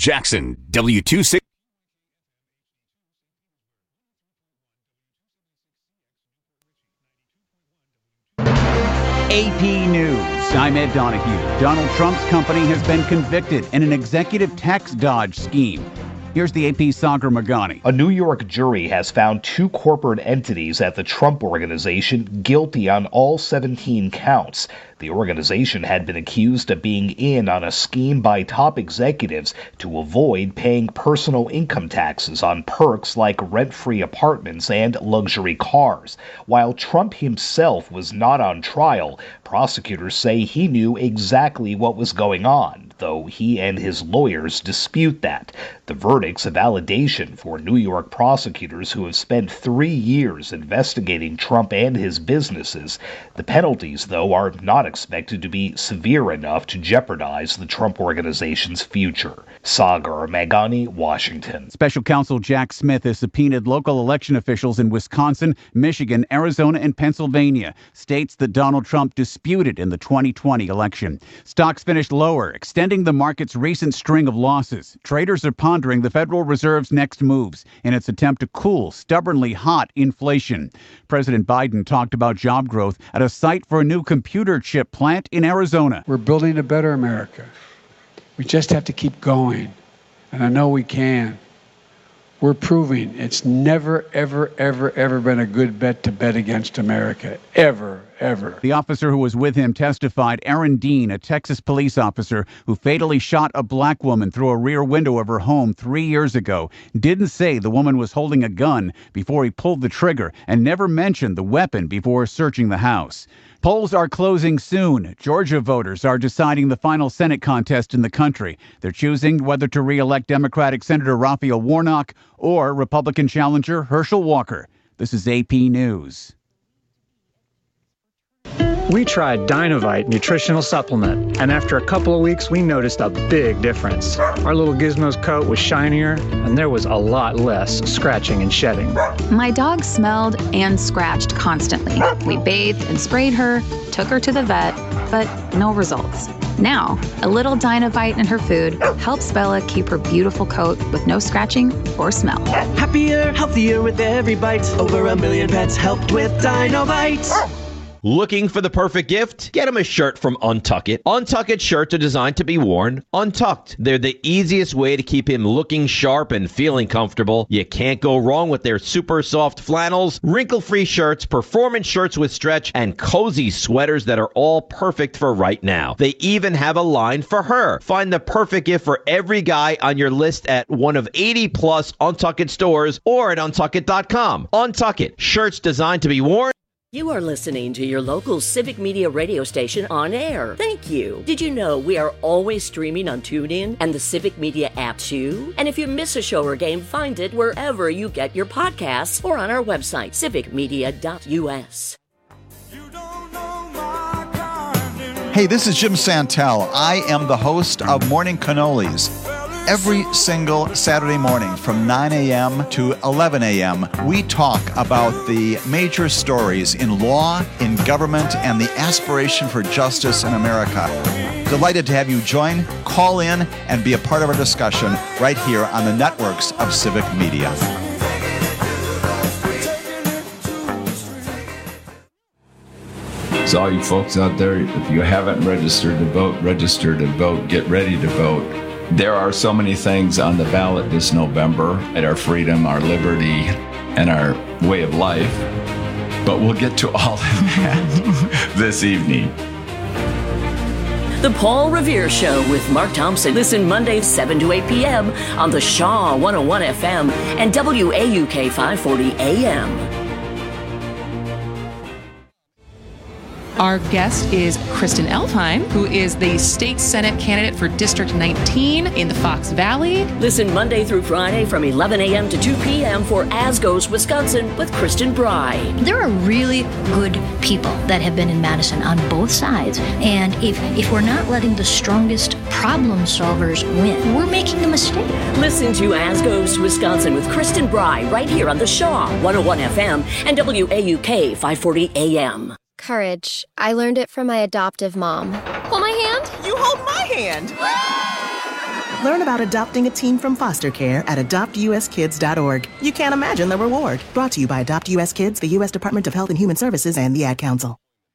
Jackson, W26. AP News. I'm Ed Donahue. Donald Trump's company has been convicted in an executive tax dodge scheme. Here's the AP Sagar Magani. A New York jury has found 2 corporate entities at the Trump Organization guilty on all 17 counts. The organization had been accused of being in on a scheme by top executives to avoid paying personal income taxes on perks like rent-free apartments and luxury cars. While Trump himself was not on trial, prosecutors say he knew exactly what was going on, though he and his lawyers dispute that. The verdict's a validation for New York prosecutors who have spent 3 years investigating Trump and his businesses. The penalties, though, are not expected to be severe enough to jeopardize the Trump Organization's future. Sagar Magani, Washington. Special Counsel Jack Smith has subpoenaed local election officials in Wisconsin, Michigan, Arizona, and Pennsylvania, states that Donald Trump disputed in the 2020 election. Stocks finished lower, extending the market's recent string of losses. Traders are pondering the Federal Reserve's next moves in its attempt to cool stubbornly hot inflation. President Biden talked about job growth at a site for a new computer chip plant in Arizona. We're building a better America. We just have to keep going. And I know we can. We're proving it's never, ever, ever, ever been a good bet to bet against America. Ever, ever. The officer who was with him testified Aaron Dean, a Texas police officer who fatally shot a black woman through a rear window of her home 3 years ago, didn't say the woman was holding a gun before he pulled the trigger and never mentioned the weapon before searching the house. Polls are closing soon. Georgia voters are deciding the final Senate contest in the country. They're choosing whether to re-elect Democratic Senator Raphael Warnock or Republican challenger Herschel Walker. This is AP News. We tried Dynovite nutritional supplement, and after a couple of weeks, we noticed a big difference. Our little Gizmo's coat was shinier, and there was a lot less scratching and shedding. My dog smelled and scratched constantly. We bathed and sprayed her, took her to the vet, but no results. Now, a little Dynovite in her food helps Bella keep her beautiful coat with no scratching or smell. Happier, healthier with every bite. Over 1 million pets helped with Dynovite. Looking for the perfect gift? Get them a shirt from Untuck It. Untuck It shirts are designed to be worn untucked. They're the easiest way to keep him looking sharp and feeling comfortable. You can't go wrong with their super soft flannels, wrinkle-free shirts, performance shirts with stretch, and cozy sweaters that are all perfect for right now. They even have a line for her. Find the perfect gift for every guy on your list at one of 80-plus Untuck It stores or at untuckit.com. Untuck It. Shirts designed to be worn. You are listening to your local Civic Media radio station on air. Thank you. Did you know we are always streaming on TuneIn and the Civic Media app too? And if you miss a show or game, find it wherever you get your podcasts or on our website, civicmedia.us. Hey, this is Jim Santel. I am the host of Morning Cannolis. Every single Saturday morning from 9 a.m. to 11 a.m., we talk about the major stories in law, in government, and the aspiration for justice in America. Delighted to have you join, call in, and be a part of our discussion right here on the networks of Civic Media. So all you folks out there, if you haven't registered to vote, register to vote, get ready to vote. There are so many things on the ballot this November at our freedom, our liberty, and our way of life. But we'll get to all of that this evening. The Paul Revere Show with Mark Thompson. Listen Mondays 7 to 8 p.m. on the Shaw 101 FM and WAUK 540 AM. Our guest is Kristen Elfheim, who is the state Senate candidate for District 19 in the Fox Valley. Listen Monday through Friday from 11 a.m. to 2 p.m. for As Goes Wisconsin with Kristen Bry. There are really good people that have been in Madison on both sides. And if we're not letting the strongest problem solvers win, we're making a mistake. Listen to As Goes Wisconsin with Kristen Bry right here on the Shaw 101 FM and WAUK 540 AM. Courage. I learned it from my adoptive mom. Hold my hand. You hold my hand. Learn about adopting a teen from foster care at adoptuskids.org. You can't imagine the reward. Brought to you by Adopt US Kids, the U.S. Department of Health and Human Services, and the Ad Council.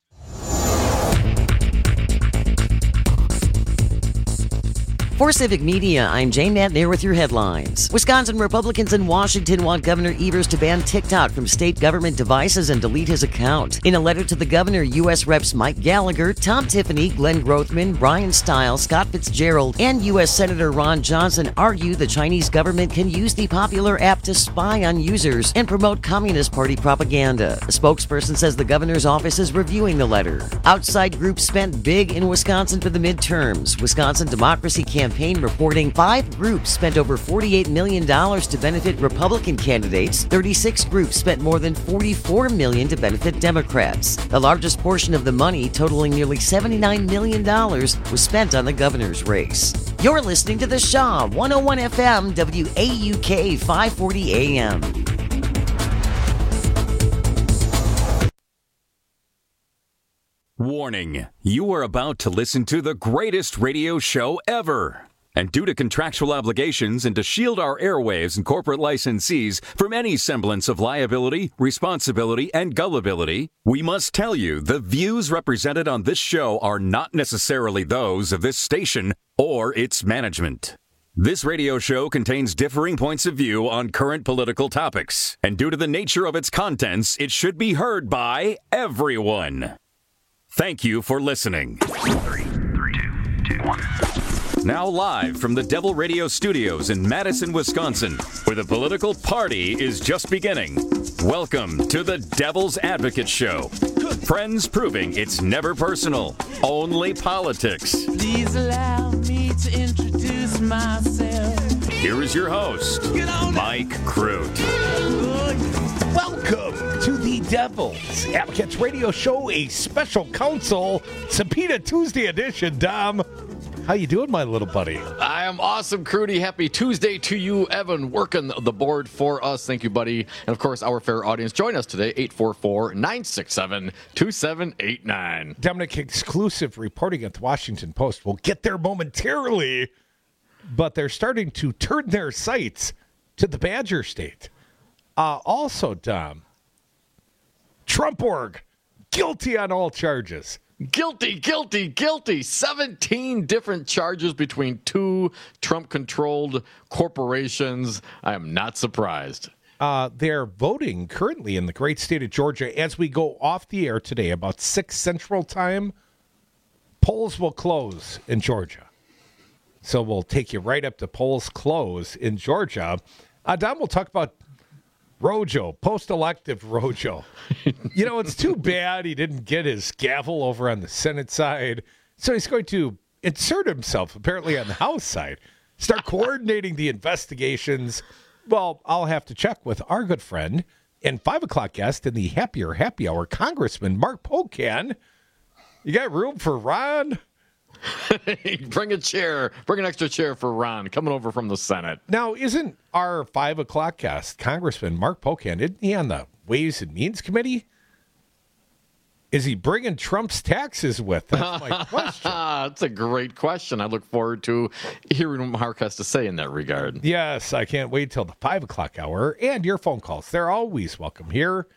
For Civic Media, I'm Jane Matnair with your headlines. Wisconsin Republicans in Washington want Governor Evers to ban TikTok from state government devices and delete his account. In a letter to the governor, U.S. Reps Mike Gallagher, Tom Tiffany, Glenn Grothman, Brian Stiles, Scott Fitzgerald, and U.S. Senator Ron Johnson argue the Chinese government can use the popular app to spy on users and promote Communist Party propaganda. A spokesperson says the governor's office is reviewing the letter. Outside groups spent big in Wisconsin for the midterms. Wisconsin Democracy Campaign reporting 5 groups spent over $48 million to benefit Republican candidates. 36 groups spent more than $44 million to benefit Democrats. The largest portion of the money, totaling nearly $79 million, was spent on the governor's race. You're listening to The Shaw, 101 FM, WAUK 540 AM. Warning, you are about to listen to the greatest radio show ever. And due to contractual obligations and to shield our airwaves and corporate licensees from any semblance of liability, responsibility, and gullibility, we must tell you the views represented on this show are not necessarily those of this station or its management. This radio show contains differing points of view on current political topics, and due to the nature of its contents, it should be heard by everyone. Thank you for listening. 3, 2, 1. Now live from the Devil Radio Studios in Madison, Wisconsin, where the political party is just beginning. Welcome to the Devil's Advocate Show. Friends proving it's never personal, only politics. Please allow me to introduce myself. Here is your host, Mike Crute. Welcome to the Devil's Advocates Radio Show, a special counsel Subpoena Tuesday edition. Dom, how you doing, my little buddy? I am awesome, Crudy. Happy Tuesday to you, Evan, working the board for us. Thank you, buddy. And, of course, our fair audience. Join us today, 844-967-2789. Dominic, exclusive reporting at the Washington Post. We'll get there momentarily, but they're starting to turn their sights to the Badger State. Also, Dom, Trump.org, guilty on all charges. Guilty. 17 different charges between 2 Trump-controlled corporations. I am not surprised. They're voting currently in the great state of Georgia. As we go off the air today, about 6 Central Time, polls will close in Georgia. So we'll take you right up to polls close in Georgia. Don, we'll talk about Rojo, post-elective Rojo. You know, it's too bad he didn't get his gavel over on the Senate side. So he's going to insert himself, apparently, on the House side. Start coordinating the investigations. Well, I'll have to check with our good friend and 5 o'clock guest in the Happier Happy Hour, Congressman Mark Pocan. You got room for Ron? Bring a chair. Bring an extra chair for Ron coming over from the Senate. Now, isn't our 5 o'clock guest, Congressman Mark Pocan, isn't he on the Ways and Means Committee? Is he bringing Trump's taxes with? That's my question. That's a great question. I look forward to hearing what Mark has to say in that regard. Yes, I can't wait till the 5 o'clock hour. And your phone calls. They're always welcome here.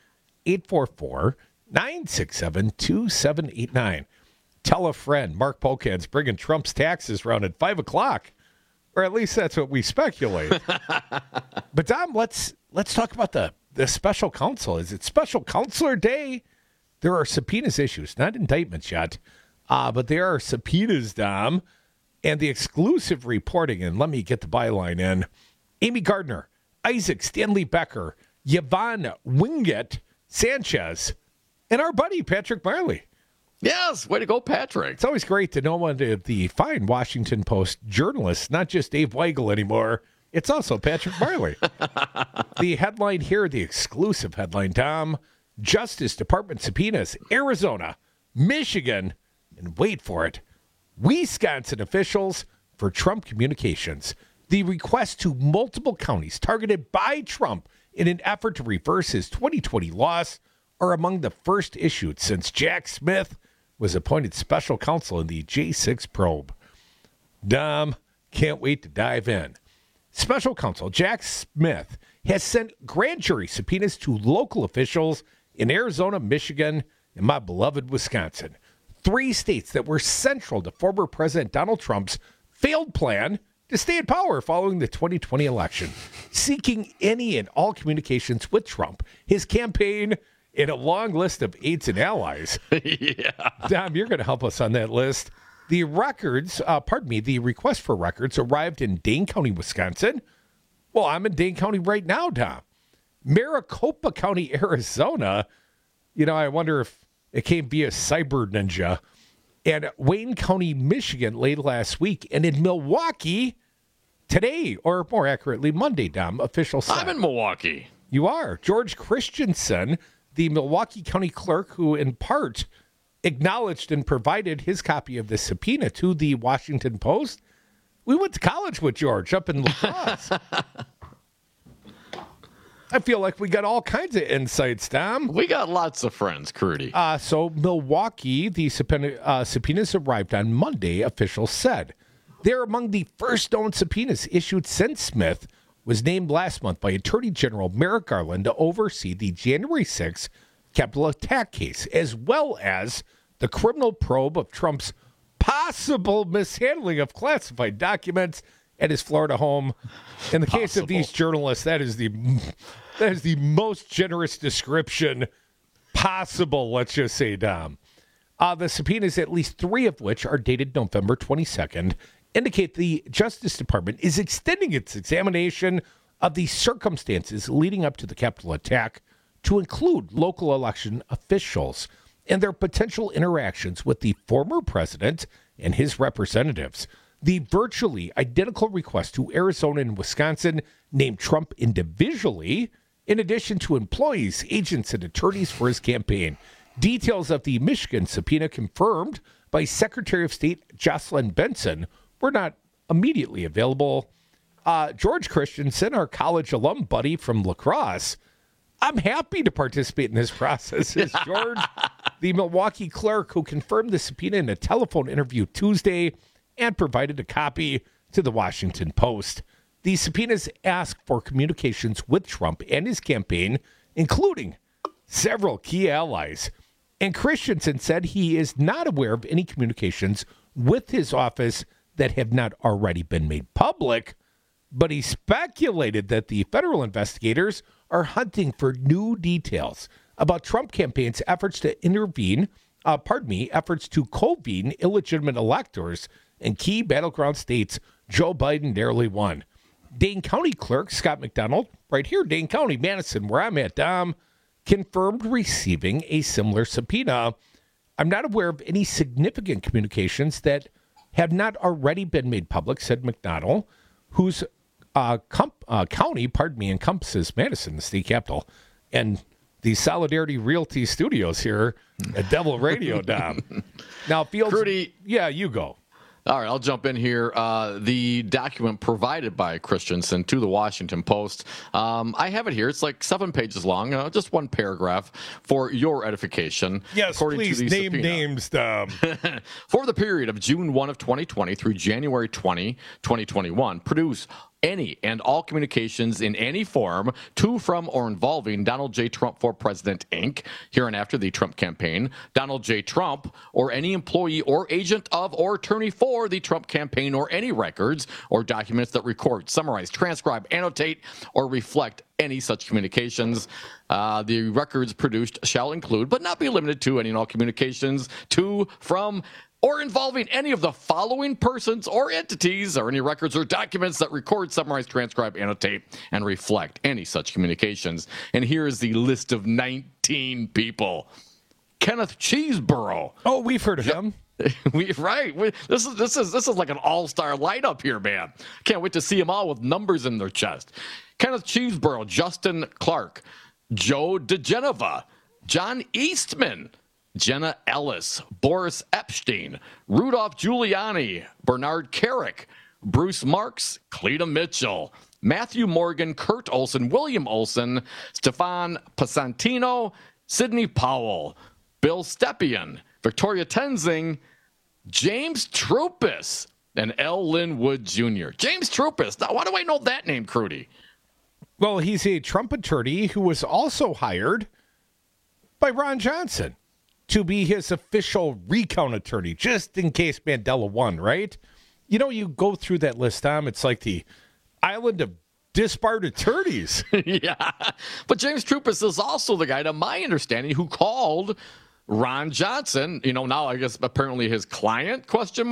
844-967-2789. Tell a friend. Mark Pocan's bringing Trump's taxes around at 5 o'clock. Or at least that's what we speculate. But, Dom, let's talk about the special counsel. Is it special counselor day? There are subpoenas issues, not indictments yet. But there are subpoenas, Dom. And the exclusive reporting, and let me get the byline in. Amy Gardner, Isaac Stanley Becker, Yvonne Wingett Sanchez, and our buddy Patrick Marley. Yes, way to go, Patrick. It's always great to know one of the fine Washington Post journalists, not just Dave Weigel anymore. It's also Patrick Marley. The headline here, the exclusive headline, Tom, Justice Department subpoenas Arizona, Michigan, and wait for it, Wisconsin officials for Trump communications. The request to multiple counties targeted by Trump in an effort to reverse his 2020 loss are among the first issued since Jack Smith was appointed special counsel in the J6 probe. Dom, Can't wait to dive in. Special counsel Jack Smith has sent grand jury subpoenas to local officials in Arizona, Michigan, and my beloved Wisconsin. 3 states that were central to former President Donald Trump's failed plan to stay in power following the 2020 election, seeking any and all communications with Trump, his campaign, and a long list of aides and allies. Yeah. Dom, you're going to help us on that list. The request for records arrived in Dane County, Wisconsin. Well, I'm in Dane County right now, Dom. Maricopa County, Arizona. I wonder if it came via Cyber Ninja. And Wayne County, Michigan, late last week. And in Milwaukee today, or more accurately, Monday, Dom, official said. I'm in Milwaukee. You are. George Christensen, the Milwaukee County clerk, who in part acknowledged and provided his copy of the subpoena to the Washington Post. We went to college with George up in La Crosse. I feel like we got all kinds of insights, Dom. We got lots of friends, Crudy. So Milwaukee, the subpoenas arrived on Monday, officials said. They're among the first known subpoenas issued since Smith was named last month by Attorney General Merrick Garland to oversee the January 6th Capitol attack case, as well as the criminal probe of Trump's possible mishandling of classified documents at his Florida home. In the case of these journalists, that is the most generous description possible, let's just say, Dom. The subpoenas, at least 3 of which are dated November 22nd, indicate the Justice Department is extending its examination of the circumstances leading up to the Capitol attack to include local election officials and their potential interactions with the former president and his representatives. The virtually identical request to Arizona and Wisconsin named Trump individually, in addition to employees, agents, and attorneys for his campaign. Details of the Michigan subpoena confirmed by Secretary of State Jocelyn Benson were not immediately available. George Christensen, our college alum buddy from La Crosse, I'm happy to participate in this process. Is George, the Milwaukee clerk who confirmed the subpoena in a telephone interview Tuesday and provided a copy to the Washington Post. The subpoenas ask for communications with Trump and his campaign, including several key allies. And Christensen said he is not aware of any communications with his office that have not already been made public, but he speculated that the federal investigators are hunting for new details about Trump campaign's efforts to efforts to convene illegitimate electors in key battleground states Joe Biden narrowly won. Dane County Clerk Scott McDonald, right here, Dane County, Madison, where I'm at, Dom, confirmed receiving a similar subpoena. I'm not aware of any significant communications that have not already been made public, said McDonald, whose county encompasses Madison, the state capital, and the Solidarity Realty Studios here at Devil Radio, Dom. Now, Fields, Crudy, yeah, you go. All right, I'll jump in here. The document provided by Christensen to the Washington Post, I have it here. It's like 7 pages long, just one paragraph for your edification. Yes, please name names, Dom. For the period of June 1 of 2020 through January 20, 2021, produce any and all communications in any form to, from, or involving Donald J. Trump for President, Inc., hereinafter the Trump campaign, Donald J. Trump, or any employee or agent of or attorney for the Trump campaign, or any records or documents that record, summarize, transcribe, annotate, or reflect any such communications. The records produced shall include, but not be limited to, any and all communications to, from, or involving any of the following persons or entities, or any records or documents that record, summarize, transcribe, annotate, and reflect any such communications. And here is the list of 19 people. Kenneth Cheeseborough. Oh, we've heard of him. This is like an all-star lineup here, man. Can't wait to see them all with numbers in their chest. Kenneth Cheeseborough, Justin Clark, Joe DeGeneva, John Eastman, Jenna Ellis, Boris Epstein, Rudolph Giuliani, Bernard Carrick, Bruce Marks, Cleta Mitchell, Matthew Morgan, Kurt Olson, William Olson, Stefan Pasantino, Sidney Powell, Bill Stepien, Victoria Tenzing, James Troupis, and L. Lynn Wood Jr. James Troupis. Now, why do I know that name, Crudy? Well, he's a Trump attorney who was also hired by Ron Johnson to be his official recount attorney, just in case Mandela won, right? You know, you go through that list, Tom, it's like the island of disbarred attorneys. Yeah. But James Troupis is also the guy, to my understanding, who called Ron Johnson, now I guess apparently his client,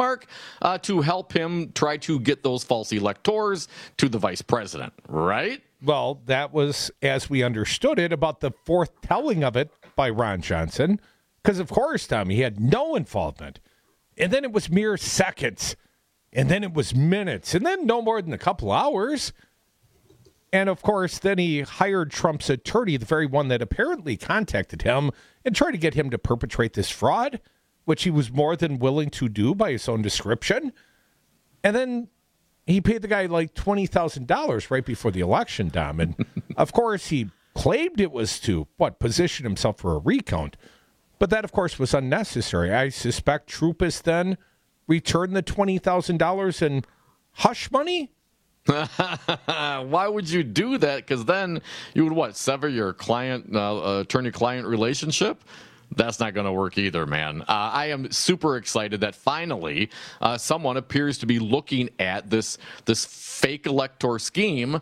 to help him try to get those false electors to the vice president, right? Well, that was, as we understood it, about the fourth telling of it by Ron Johnson. Because, of course, Tom, he had no involvement. And then it was mere seconds. And then it was minutes. And then no more than a couple hours. And, of course, then he hired Trump's attorney, the very one that apparently contacted him and tried to get him to perpetrate this fraud, which he was more than willing to do by his own description. And then he paid the guy like $20,000 right before the election, Dom. And, of course, he claimed it was to, position himself for a recount. But that, of course, was unnecessary. I suspect Troupis then returned the $20,000 in hush money. Why would you do that? Because then you would sever your attorney-client relationship? That's not going to work either, man. I am super excited that finally someone appears to be looking at this fake elector scheme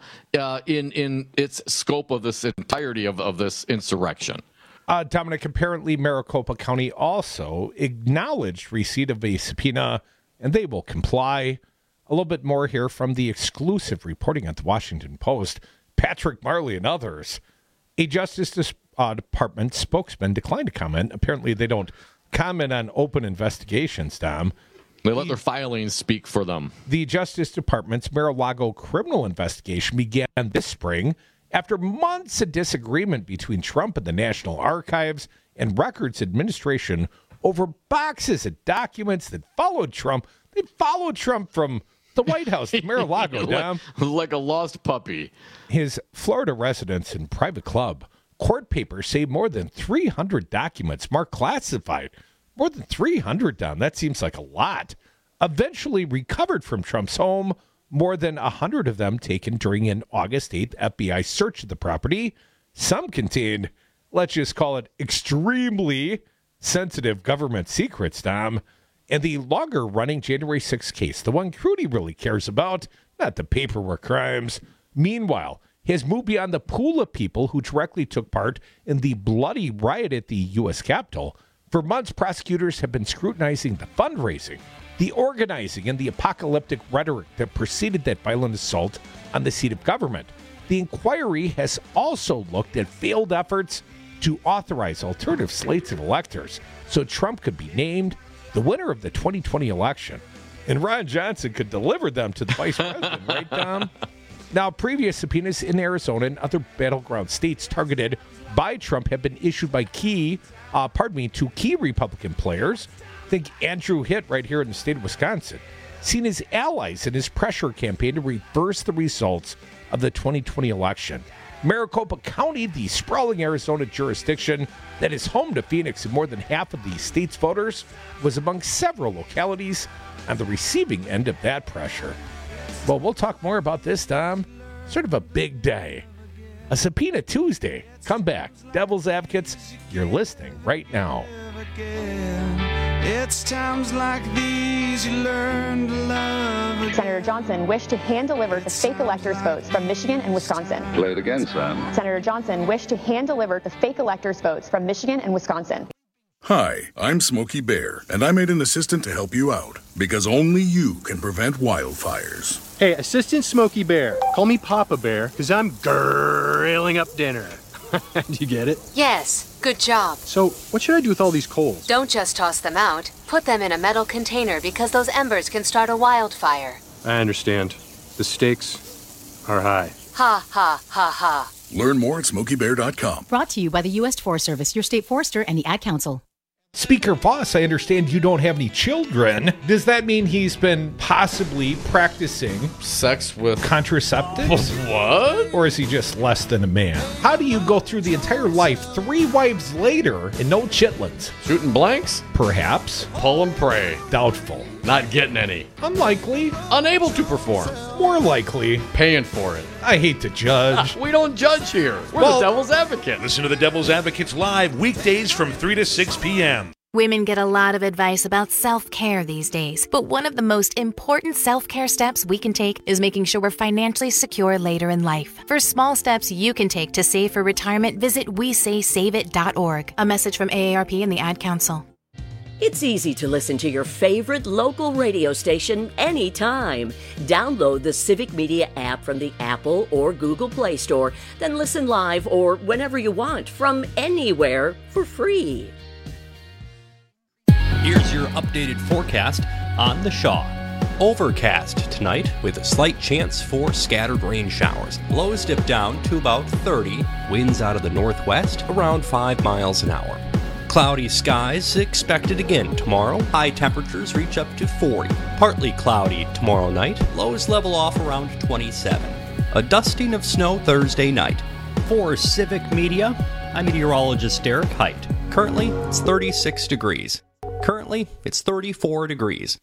in its scope of this entirety of this insurrection. Dominic, apparently Maricopa County also acknowledged receipt of a subpoena, and they will comply. A little bit more here from the exclusive reporting at the Washington Post. Patrick Marley and others. A Justice Department spokesman declined to comment. Apparently they don't comment on open investigations, Dom. They let their filings speak for them. The Justice Department's Mar-a-Lago criminal investigation began this spring after months of disagreement between Trump and the National Archives and Records Administration over boxes of documents that followed Trump. They followed Trump from the White House to Mar-a-Lago, Dom. Like a lost puppy. His Florida residence and private club. Court papers say more than 300 documents marked classified. More than 300, Dom. That seems like a lot. Eventually recovered from Trump's home. More than 100 of them taken during an August 8th FBI search of the property. Some contained, let's just call it, extremely sensitive government secrets, Dom. And the longer-running January 6th case, the one Crudy really cares about, not the paperwork crimes, meanwhile, has moved beyond the pool of people who directly took part in the bloody riot at the U.S. Capitol. For months, prosecutors have been scrutinizing the fundraising, the organizing, and the apocalyptic rhetoric that preceded that violent assault on the seat of government. The inquiry has also looked at failed efforts to authorize alternative slates of electors so Trump could be named the winner of the 2020 election. And Ron Johnson could deliver them to the vice president, right, Tom? Now, previous subpoenas in Arizona and other battleground states targeted by Trump have been issued by two key Republican players. Think Andrew Hitt right here in the state of Wisconsin, seen as allies in his pressure campaign to reverse the results of the 2020 election. Maricopa County, the sprawling Arizona jurisdiction that is home to Phoenix and more than half of the state's voters, was among several localities on the receiving end of that pressure. Well, we'll talk more about this, Tom. Sort of a big day. A Subpoena Tuesday. Come back. Devil's Advocates, you're listening right now. It's times like these you learn to love. Senator Johnson wished to hand-deliver the fake electors' votes from Michigan and Wisconsin. Play it again, Sam. Senator Johnson wished to hand-deliver the fake electors' votes from Michigan and Wisconsin. Hi, I'm Smokey Bear, and I made an assistant to help you out, because only you can prevent wildfires. Hey, Assistant Smokey Bear. Call me Papa Bear, because I'm grilling up dinner. Do you get it? Yes, good job. So, what should I do with all these coals? Don't just toss them out. Put them in a metal container because those embers can start a wildfire. I understand. The stakes are high. Ha, ha, ha, ha. Learn more at SmokeyBear.com. Brought to you by the U.S. Forest Service, your state forester, and the Ad Council. Speaker Voss, I understand you don't have any children. Does that mean he's been possibly practicing sex with contraceptives? What? Or is he just less than a man? How do you go through the entire life 3 wives later and no chitlins? Shooting blanks? Perhaps. Pull and pray. Doubtful. Not getting any. Unlikely. Unable to perform. More likely. Paying for it. I hate to judge. We don't judge here. We're the Devil's Advocate. Listen to the Devil's Advocates live weekdays from 3 to 6 p.m. Women get a lot of advice about self-care these days, but one of the most important self-care steps we can take is making sure we're financially secure later in life. For small steps you can take to save for retirement, visit WeSaySaveIt.org. A message from AARP and the Ad Council. It's easy to listen to your favorite local radio station anytime. Download the Civic Media app from the Apple or Google Play Store, then listen live or whenever you want from anywhere for free. Here's your updated forecast on the Shaw. Overcast tonight with a slight chance for scattered rain showers. Lows dip down to about 30. Winds out of the northwest around 5 miles an hour. Cloudy skies expected again tomorrow. High temperatures reach up to 40. Partly cloudy tomorrow night. Lows level off around 27. A dusting of snow Thursday night. For Civic Media, I'm meteorologist Derek Height. Currently, it's 36 degrees. Currently, it's 34 degrees.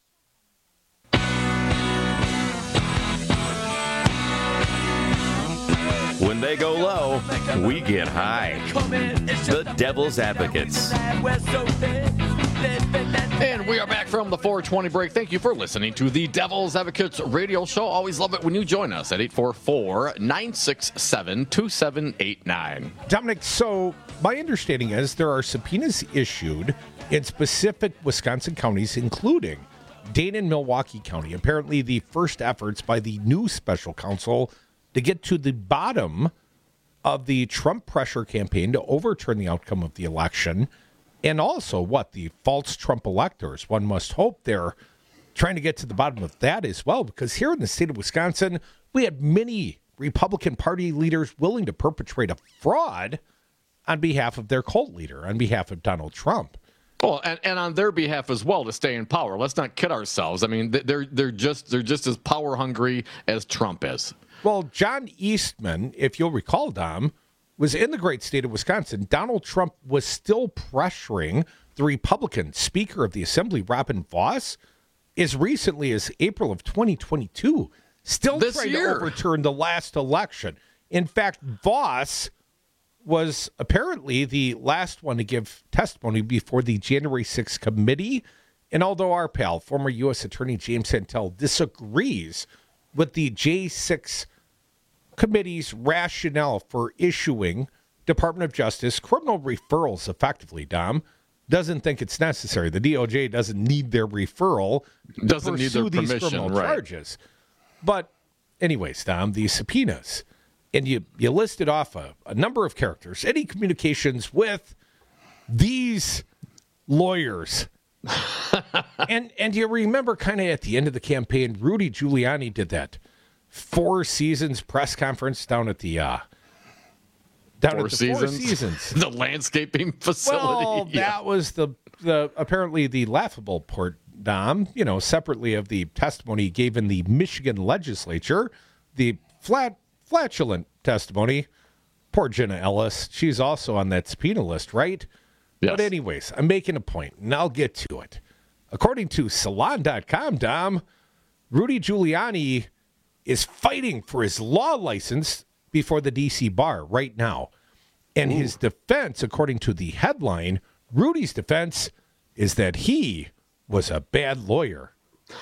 When they go low, we get high. The Devil's Advocates. And we are back from the 420 break. Thank you for listening to the Devil's Advocates radio show. Always love it when you join us at 844-967-2789. Dominic, so my understanding is there are subpoenas issued in specific Wisconsin counties, including Dane and Milwaukee County. Apparently, the first efforts by the new special counsel to get to the bottom of the Trump pressure campaign to overturn the outcome of the election. And also, the false Trump electors. One must hope they're trying to get to the bottom of that as well, because here in the state of Wisconsin, we had many Republican Party leaders willing to perpetrate a fraud on behalf of their cult leader, on behalf of Donald Trump. Well, and on their behalf as well to stay in power. Let's not kid ourselves. I mean, they're just as power hungry as Trump is. Well, John Eastman, if you'll recall, Dom, was in the great state of Wisconsin. Donald Trump was still pressuring the Republican Speaker of the Assembly, Robin Vos, as recently as April of 2022, still trying to overturn the last election. In fact, Vos was apparently the last one to give testimony before the January 6th committee. And although our pal, former U.S. Attorney James Santel, disagrees with the J6 committee's rationale for issuing Department of Justice criminal referrals effectively, Dom, doesn't think it's necessary. The DOJ doesn't need their referral to pursue these criminal charges. But anyways, Dom, these subpoenas, and you listed off a number of characters, any communications with these lawyers. and you remember kind of at the end of the campaign, Rudy Giuliani did that Four Seasons press conference down at the Four Seasons, the landscaping facility. Well, that was the apparently the laughable part, Dom. You know, separately of the testimony he gave in the Michigan legislature, the flatulent testimony. Poor Jenna Ellis. She's also on that subpoena list, right? Yes. But anyways, I'm making a point, and I'll get to it. According to Salon.com, Dom, Rudy Giuliani is fighting for his law license before the D.C. bar right now. And his defense, according to the headline, Rudy's defense is that he was a bad lawyer.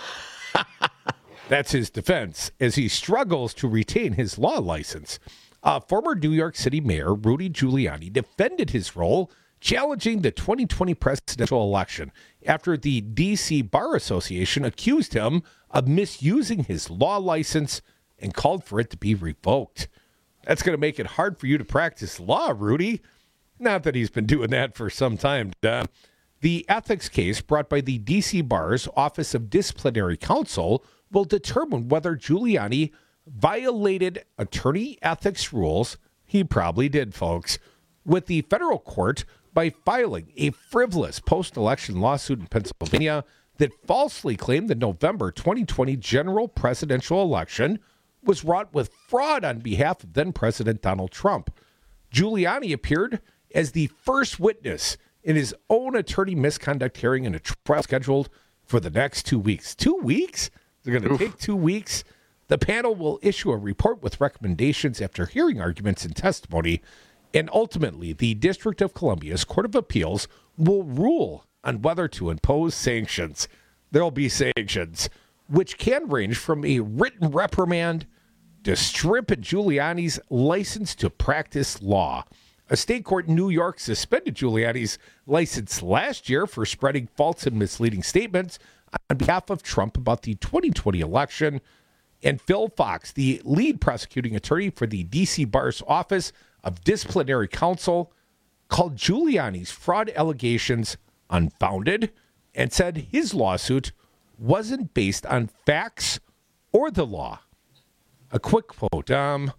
That's his defense, as he struggles to retain his law license. Former New York City Mayor Rudy Giuliani defended his role challenging the 2020 presidential election after the D.C. Bar Association accused him of misusing his law license and called for it to be revoked. That's going to make it hard for you to practice law, Rudy. Not that he's been doing that for some time. The ethics case brought by the D.C. Bar's Office of Disciplinary Counsel will determine whether Giuliani violated attorney ethics rules. He probably did, folks, with the federal court by filing a frivolous post-election lawsuit in Pennsylvania that falsely claimed the November 2020 general presidential election was wrought with fraud on behalf of then-President Donald Trump. Giuliani appeared as the first witness in his own attorney misconduct hearing in a trial scheduled for the next 2 weeks. 2 weeks? They're going to take 2 weeks. The panel will issue a report with recommendations after hearing arguments and testimony. And ultimately, the District of Columbia's Court of Appeals will rule on whether to impose sanctions. There will be sanctions, which can range from a written reprimand to strip Giuliani's license to practice law. A state court in New York suspended Giuliani's license last year for spreading false and misleading statements on behalf of Trump about the 2020 election. And Phil Fox, the lead prosecuting attorney for the D.C. Bar's Office of Disciplinary Counsel, called Giuliani's fraud allegations unfounded and said his lawsuit wasn't based on facts or the law. A quick quote.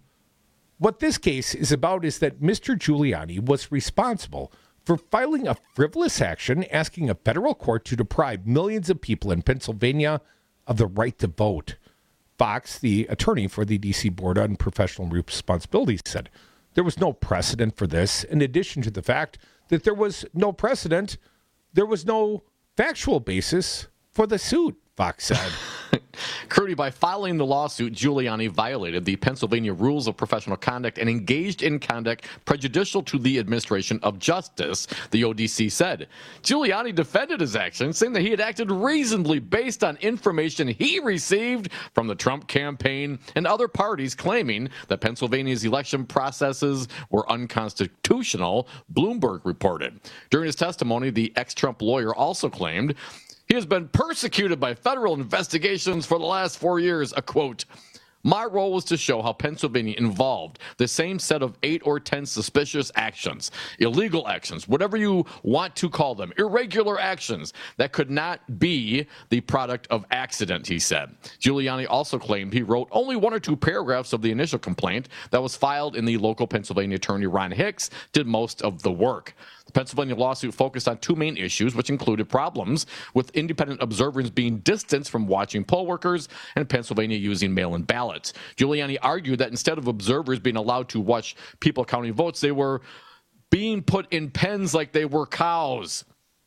What this case is about is that Mr. Giuliani was responsible for filing a frivolous action asking a federal court to deprive millions of people in Pennsylvania of the right to vote. Fox, the attorney for the D.C. Board on Professional Responsibility, said there was no precedent for this. In addition to the fact that there was no precedent, there was no factual basis for the suit, Fox said. Crudy, by filing the lawsuit, Giuliani violated the Pennsylvania Rules of Professional Conduct and engaged in conduct prejudicial to the administration of justice, the ODC said. Giuliani defended his actions, saying that he had acted reasonably based on information he received from the Trump campaign and other parties, claiming that Pennsylvania's election processes were unconstitutional, Bloomberg reported. During his testimony, the ex-Trump lawyer also claimed he has been persecuted by federal investigations for the last 4 years. A quote, my role was to show how Pennsylvania involved the same set of 8 or 10 suspicious actions, illegal actions, whatever you want to call them, irregular actions that could not be the product of accident, he said. Giuliani also claimed he wrote only 1 or 2 paragraphs of the initial complaint that was filed, and the local Pennsylvania attorney Ron Hicks did most of the work. The Pennsylvania lawsuit focused on 2 main issues, which included problems with independent observers being distanced from watching poll workers and Pennsylvania using mail-in ballots. Giuliani argued that instead of observers being allowed to watch people counting votes, they were being put in pens like they were cows.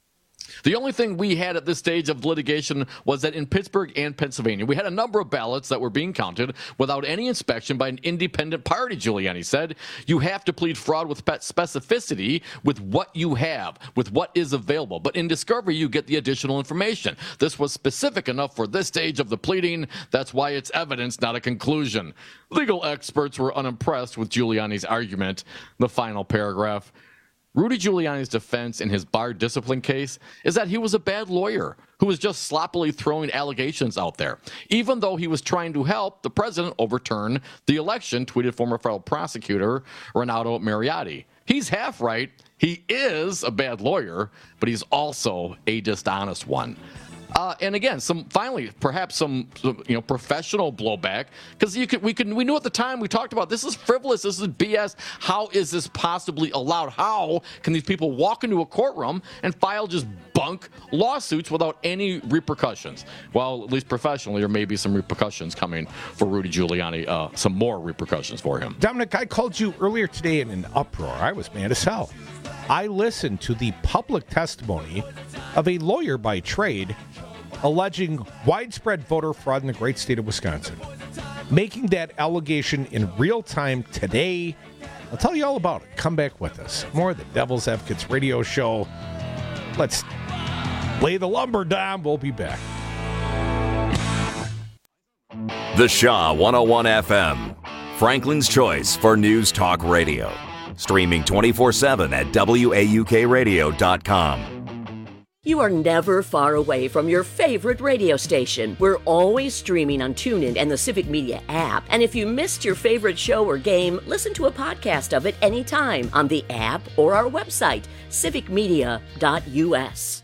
The only thing we had at this stage of litigation was that in Pittsburgh and Pennsylvania, we had a number of ballots that were being counted without any inspection by an independent party, Giuliani said. You have to plead fraud with specificity with what you have, with what is available. But in discovery, you get the additional information. This was specific enough for this stage of the pleading. That's why it's evidence, not a conclusion. Legal experts were unimpressed with Giuliani's argument. The final paragraph. Rudy Giuliani's defense in his bar discipline case is that he was a bad lawyer who was just sloppily throwing allegations out there. Even though he was trying to help the president overturn the election, tweeted former federal prosecutor Renato Mariotti. He's half right. He is a bad lawyer, but he's also a dishonest one. And again, perhaps some professional blowback, because we knew at the time, we talked about this is frivolous, this is BS. How is this possibly allowed? How can these people walk into a courtroom and file just bunk lawsuits without any repercussions? Well, at least professionally, there may be some repercussions coming for Rudy Giuliani, some more repercussions for him. Dominic, I called you earlier today in an uproar. I was mad as hell. I listened to the public testimony of a lawyer by trade alleging widespread voter fraud in the great state of Wisconsin. Making that allegation in real time today. I'll tell you all about it. Come back with us. More of the Devil's Advocates radio show. Let's lay the lumber down. We'll be back. The Shaw 101 FM, Franklin's choice for news talk radio. Streaming 24/7 at WAUKradio.com. You are never far away from your favorite radio station. We're always streaming on TuneIn and the Civic Media app. And if you missed your favorite show or game, listen to a podcast of it anytime on the app or our website, civicmedia.us.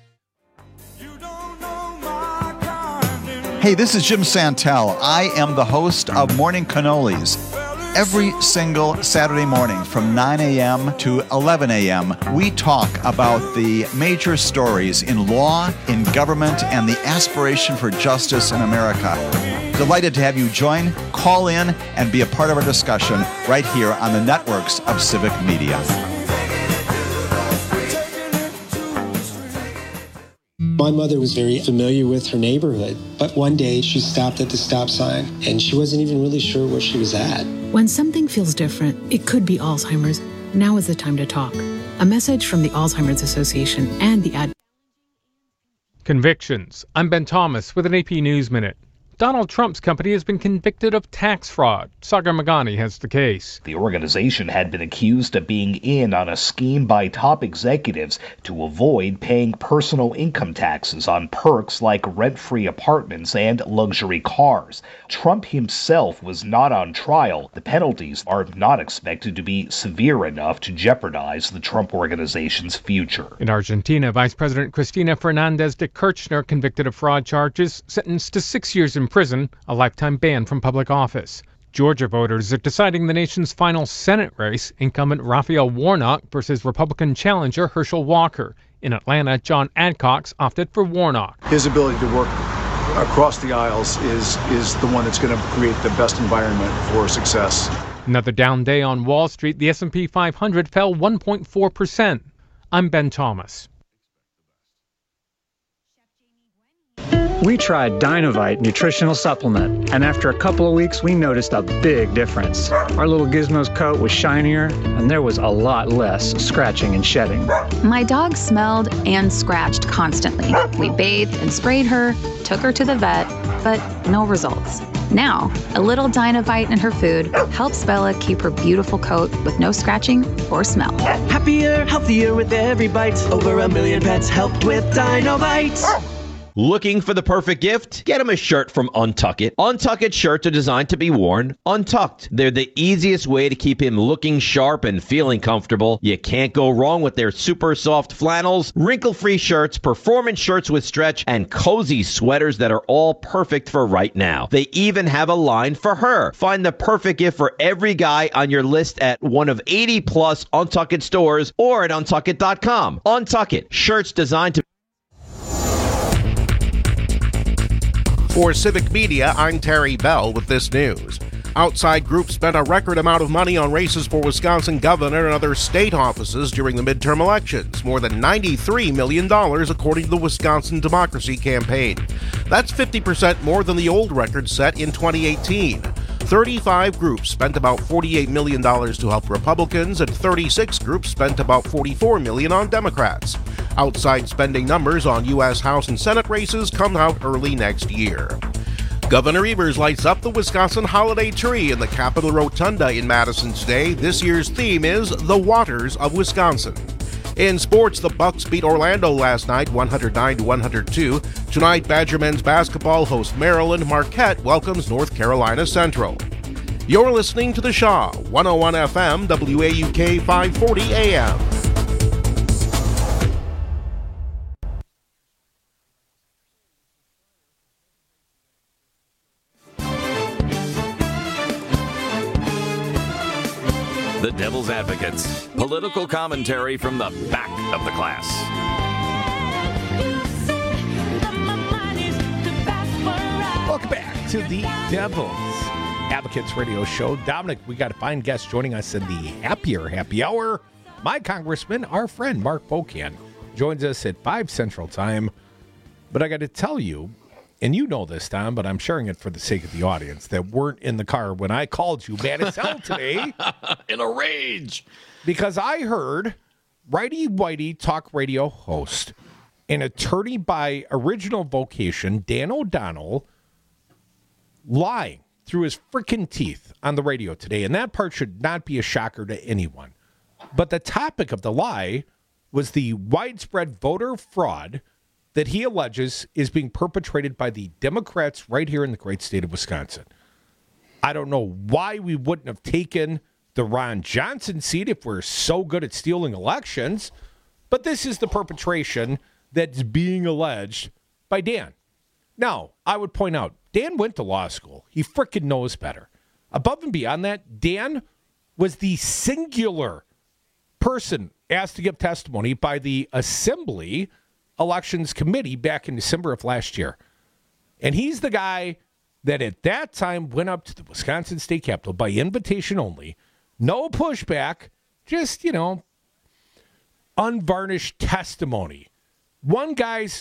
Hey, this is Jim Santel. I am the host of Morning Cannolis. Every single Saturday morning from 9 a.m. to 11 a.m., we talk about the major stories in law, in government, and the aspiration for justice in America. Delighted to have you join, call in, and be a part of our discussion right here on the networks of Civic Media. My mother was very familiar with her neighborhood, but one day she stopped at the stop sign and she wasn't even really sure where she was at. When something feels different, it could be Alzheimer's. Now is the time to talk. A message from the Alzheimer's Association and the ad. Convictions. I'm Ben Thomas with an AP News Minute. Donald Trump's company has been convicted of tax fraud. Sagar Magani has the case. The organization had been accused of being in on a scheme by top executives to avoid paying personal income taxes on perks like rent-free apartments and luxury cars. Trump himself was not on trial. The penalties are not expected to be severe enough to jeopardize the Trump organization's future. In Argentina, Vice President Cristina Fernández de Kirchner, convicted of fraud charges, sentenced to 6 years in prison, a lifetime ban from public office. Georgia voters are deciding the nation's final Senate race, incumbent Raphael Warnock versus Republican challenger Herschel Walker. In Atlanta, John Adcox opted for Warnock. His ability to work across the aisles is the one that's going to create the best environment for success. Another down day on Wall Street, the S&P 500 fell 1.4%. I'm Ben Thomas. We tried Dynovite nutritional supplement, and after a couple of weeks, we noticed a big difference. Our little Gizmo's coat was shinier, and there was a lot less scratching and shedding. My dog smelled and scratched constantly. We bathed and sprayed her, took her to the vet, but no results. Now, a little Dynovite in her food helps Bella keep her beautiful coat with no scratching or smell. Happier, healthier with every bite. Over 1 million pets helped with Dynovite. Looking for the perfect gift? Get them a shirt from Untuck It. Untuck It shirts are designed to be worn untucked. They're the easiest way to keep him looking sharp and feeling comfortable. You can't go wrong with their super soft flannels, wrinkle-free shirts, performance shirts with stretch, and cozy sweaters that are all perfect for right now. They even have a line for her. Find the perfect gift for every guy on your list at one of 80-plus Untuck It stores or at untuckit.com. Untuck It. Shirts designed to... For Civic Media, I'm Terry Bell with this news. Outside groups spent a record amount of money on races for Wisconsin governor and other state offices during the midterm elections, more than $93 million according to the Wisconsin Democracy Campaign. That's 50% more than the old record set in 2018. 35 groups spent about $48 million to help Republicans, and 36 groups spent about $44 million on Democrats. Outside spending numbers on U.S. House and Senate races come out early next year. Governor Evers lights up the Wisconsin holiday tree in the Capitol Rotunda in Madison today. This year's theme is The Waters of Wisconsin. In sports, the Bucks beat Orlando last night 109-102. Tonight, Badger men's basketball host Maryland. Marquette welcomes North Carolina Central. You're listening to The Shaw, 101 FM, WAUK 540 AM. The Devil's Advocates. Political commentary from the back of the class. Welcome back to the Devil's Advocates Radio Show. Dominic, we got a fine guest joining us in the Happier Happy Hour. My congressman, our friend Mark Bocan, joins us at 5 Central Time. But I got to tell you, and you know this, Tom, but I'm sharing it for the sake of the audience that weren't in the car when I called you mad as hell today. In a rage. Because I heard Righty Whitey talk radio host, an attorney by original vocation, Dan O'Donnell, lying through his freaking teeth on the radio today. And that part should not be a shocker to anyone. But the topic of the lie was the widespread voter fraud that he alleges is being perpetrated by the Democrats right here in the great state of Wisconsin. I don't know why we wouldn't have taken the Ron Johnson seat if we're so good at stealing elections, but this is the perpetration that's being alleged by Dan. Now, I would point out, Dan went to law school. He frickin' knows better. Above and beyond that, Dan was the singular person asked to give testimony by the Assembly Elections Committee back in December of last year. And he's the guy that at that time went up to the Wisconsin State Capitol by invitation only. No pushback, just, unvarnished testimony. One guy's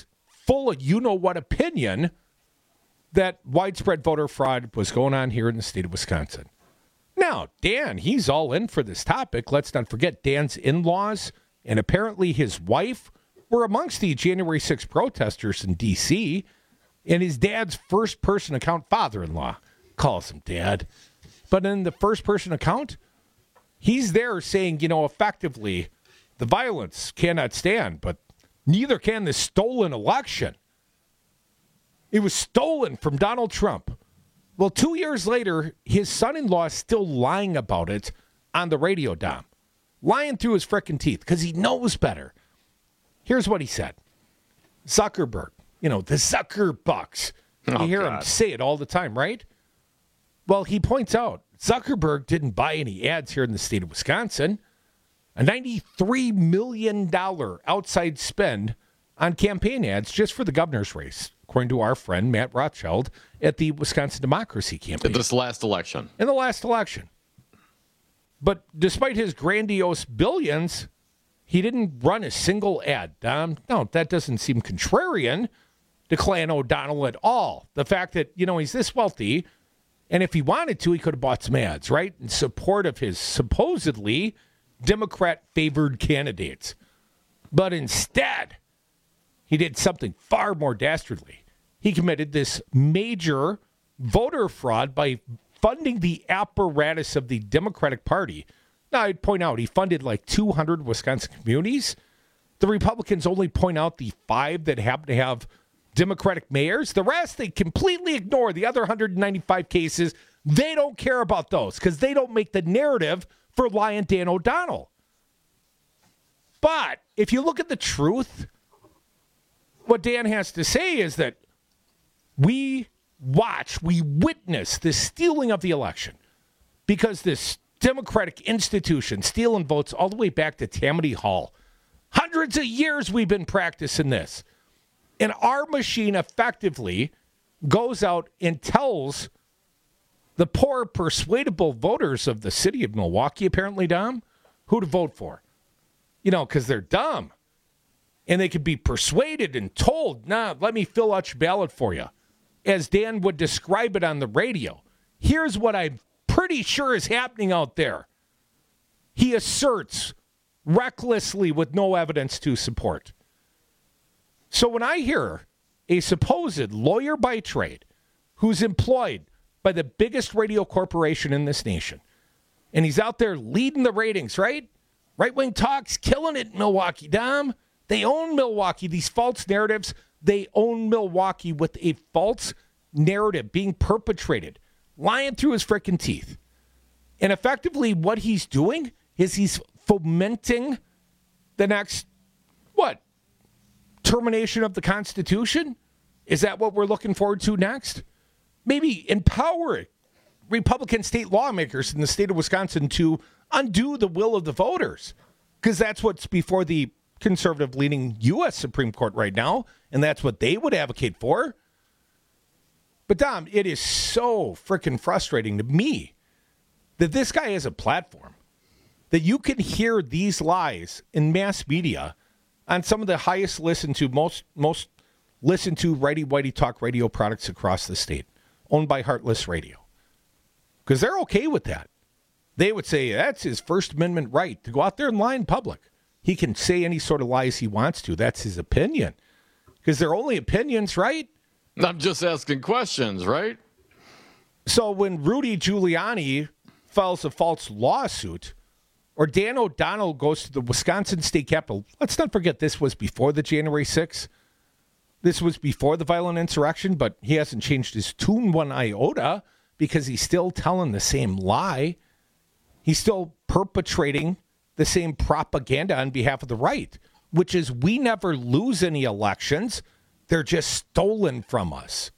full of you-know-what opinion that widespread voter fraud was going on here in the state of Wisconsin. Now, Dan, he's all in for this topic. Let's not forget Dan's in-laws and apparently his wife were amongst the January 6th protesters in D.C., and his dad's first-person account, father-in-law, calls him dad. But in the first-person account, he's there saying, effectively, the violence cannot stand, but neither can the stolen election. It was stolen from Donald Trump. Well, 2 years later, his son-in-law is still lying about it on the radio, Dom. Lying through his frickin' teeth because he knows better. Here's what he said. Zuckerberg, the Zuckerbucks. You hear him say it all the time, right? Well, he points out Zuckerberg didn't buy any ads here in the state of Wisconsin. A $93 million outside spend on campaign ads just for the governor's race, according to our friend Matt Rothschild at the Wisconsin Democracy Campaign. This last election. In the last election. But despite his grandiose billions, he didn't run a single ad. No, that doesn't seem contrarian to Clan O'Donnell at all. The fact that, he's this wealthy, and if he wanted to, he could have bought some ads, right? In support of his supposedly Democrat-favored candidates. But instead, he did something far more dastardly. He committed this major voter fraud by funding the apparatus of the Democratic Party. Now, I'd point out he funded like 200 Wisconsin communities. The Republicans only point out the 5 that happen to have Democratic mayors. The rest, they completely ignore. The other 195 cases, they don't care about those because they don't make the narrative for lying Dan O'Donnell. But if you look at the truth, what Dan has to say is that we witness the stealing of the election because this Democratic institution stealing votes all the way back to Tammany Hall. Hundreds of years we've been practicing this. And our machine effectively goes out and tells the poor, persuadable voters of the city of Milwaukee, apparently, Dom, who to vote for. Because they're dumb. And they could be persuaded and told, let me fill out your ballot for you. As Dan would describe it on the radio. Here's what I'm pretty sure is happening out there. He asserts recklessly with no evidence to support. So when I hear a supposed lawyer by trade who's employed by the biggest radio corporation in this nation, and he's out there leading the ratings, right? Right-wing talk's killing it in Milwaukee, Dom. They own Milwaukee. These false narratives, they own Milwaukee with a false narrative being perpetrated, lying through his frickin' teeth. And effectively what he's doing is he's fomenting the next, termination of the Constitution? Is that what we're looking forward to next? Maybe empower Republican state lawmakers in the state of Wisconsin to undo the will of the voters. Because that's what's before the conservative-leaning U.S. Supreme Court right now, and that's what they would advocate for. But, Dom, it is so freaking frustrating to me that this guy has a platform, that you can hear these lies in mass media on some of the highest listened to, most listened to righty-whitey talk radio products across the state, owned by Heartless Radio. Because they're okay with that. They would say that's his First Amendment right to go out there and lie in public. He can say any sort of lies he wants to. That's his opinion. Because they're only opinions, right? I'm just asking questions, right? So when Rudy Giuliani files a false lawsuit, or Dan O'Donnell goes to the Wisconsin State Capitol, let's not forget this was before the January 6th. This was before the violent insurrection, but he hasn't changed his tune one iota because he's still telling the same lie. He's still perpetrating the same propaganda on behalf of the right, which is we never lose any elections. They're just stolen from us.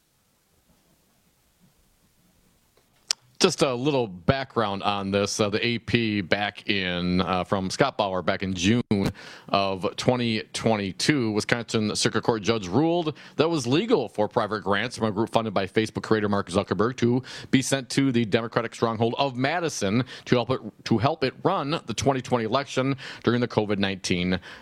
Just a little background on this. The AP back in, from Scott Bauer back in June of 2022, Wisconsin Circuit Court judge ruled that it was legal for private grants from a group funded by Facebook creator Mark Zuckerberg to be sent to the Democratic stronghold of Madison to help it run the 2020 election during the COVID-19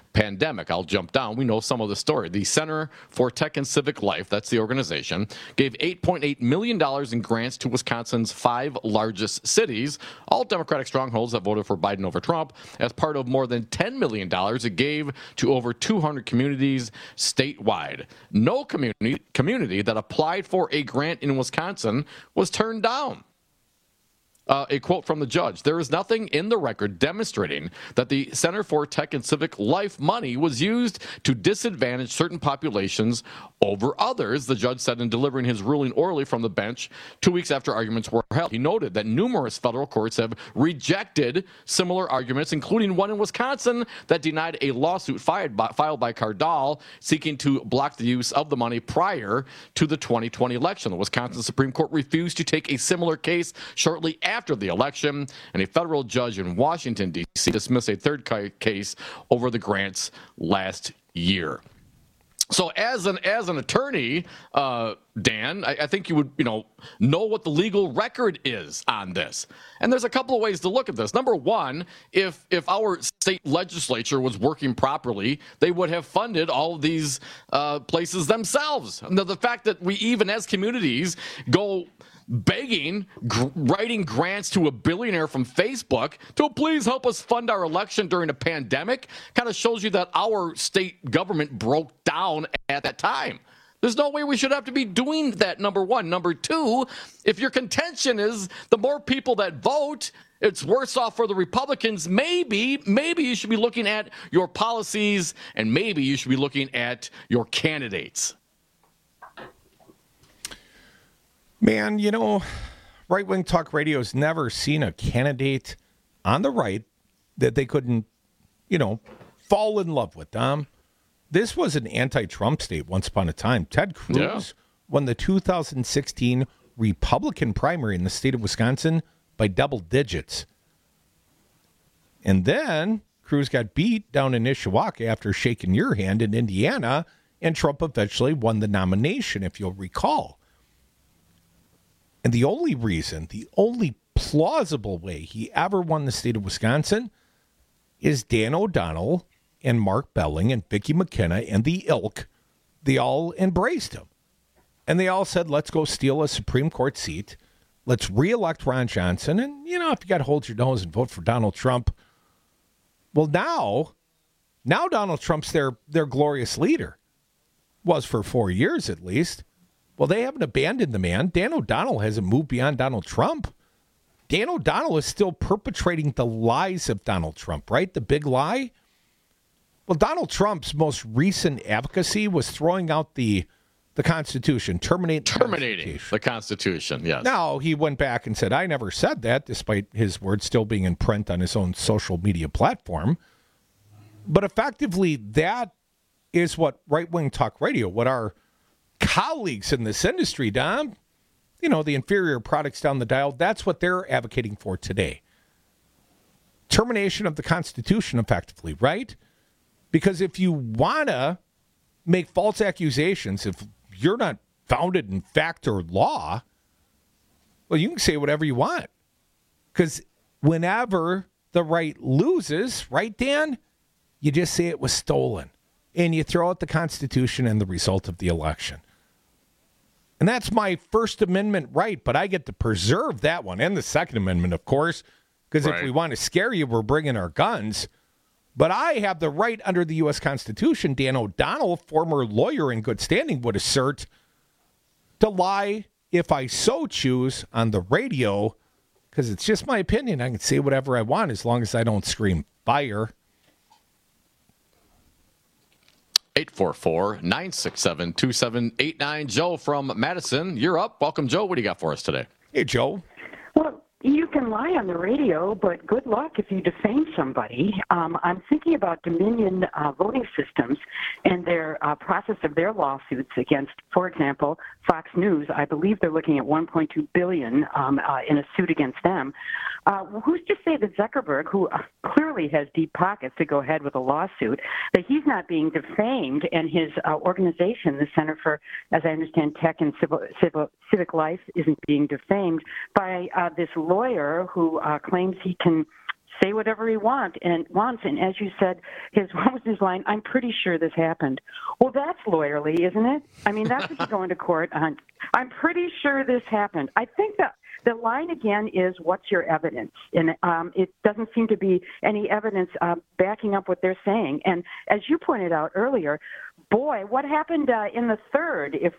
pandemic. I'll jump down. We know some of the story. The Center for Tech and Civic Life, that's the organization, gave $8.8 million in grants to Wisconsin's 5 largest cities, all Democratic strongholds that voted for Biden over Trump, as part of more than $10 million it gave to over 200 communities statewide. No community that applied for a grant in Wisconsin was turned down. A quote from the judge: "There is nothing in the record demonstrating that the Center for Tech and Civic Life money was used to disadvantage certain populations over others," the judge said in delivering his ruling orally from the bench 2 weeks after arguments were held. He noted that numerous federal courts have rejected similar arguments, including one in Wisconsin that denied a lawsuit filed by Cardall seeking to block the use of the money prior to the 2020 election. The Wisconsin Supreme Court refused to take a similar case shortly after the election, and a federal judge in Washington, D.C. dismissed a third case over the grants last year. So as an attorney, Dan, I think you would know what the legal record is on this. And there's a couple of ways to look at this. Number one, if our state legislature was working properly, they would have funded all of these places themselves. And the fact that we even as communities go begging, writing grants to a billionaire from Facebook to please help us fund our election during a pandemic kind of shows you that our state government broke down at that time. There's no way we should have to be doing that, number one. Number two, if your contention is the more people that vote, it's worse off for the Republicans, maybe you should be looking at your policies and maybe you should be looking at your candidates. Man, right-wing talk radio's never seen a candidate on the right that they couldn't, fall in love with. This was an anti-Trump state once upon a time. Ted Cruz won the 2016 Republican primary in the state of Wisconsin by double digits. And then Cruz got beat down in Ishawaka after shaking your hand in Indiana, and Trump eventually won the nomination, if you'll recall. And the only plausible way he ever won the state of Wisconsin is Dan O'Donnell and Mark Belling and Vicki McKenna and the ilk. They all embraced him. And they all said, let's go steal a Supreme Court seat. Let's reelect Ron Johnson. And, if you got to hold your nose and vote for Donald Trump. Well, now Donald Trump's their glorious leader. Was for 4 years at least. Well, they haven't abandoned the man. Dan O'Donnell hasn't moved beyond Donald Trump. Dan O'Donnell is still perpetrating the lies of Donald Trump, right? The big lie. Well, Donald Trump's most recent advocacy was throwing out the Constitution, terminating the Constitution, yes. Now, he went back and said, I never said that, despite his words still being in print on his own social media platform. But effectively, that is what right-wing talk radio, what our colleagues in this industry, Dom, the inferior products down the dial, that's what they're advocating for today. Termination of the Constitution, effectively, right? Because if you want to make false accusations, if you're not founded in fact or law, well, you can say whatever you want. Because whenever the right loses, right, Dan, you just say it was stolen. And you throw out the Constitution and the result of the election. And that's my First Amendment right, but I get to preserve that one and the Second Amendment, of course, because if we want to scare you, we're bringing our guns. But I have the right under the U.S. Constitution, Dan O'Donnell, former lawyer in good standing, would assert, to lie if I so choose on the radio, because it's just my opinion. I can say whatever I want as long as I don't scream fire. 844-967-2789. Joe from Madison, you're up. Welcome, Joe. What do you got for us today? Hey, Joe. Well, you can lie on the radio, but good luck if you defame somebody. I'm thinking about Dominion voting systems and their process of their lawsuits against, for example, Fox News. I believe they're looking at $1.2 billion in a suit against them. Who's to say that Zuckerberg, who clearly has deep pockets to go ahead with a lawsuit, that he's not being defamed and his organization, the Center for, as I understand, Tech and Civic Life, isn't being defamed by this lawyer who claims he can say whatever he wants. And as you said, what was his line? I'm pretty sure this happened. Well, that's lawyerly, isn't it? I mean, that's what you go into court on. I'm pretty sure this happened. I think that the line again is, what's your evidence? And it doesn't seem to be any evidence backing up what they're saying. And as you pointed out earlier, boy, what happened in the third? If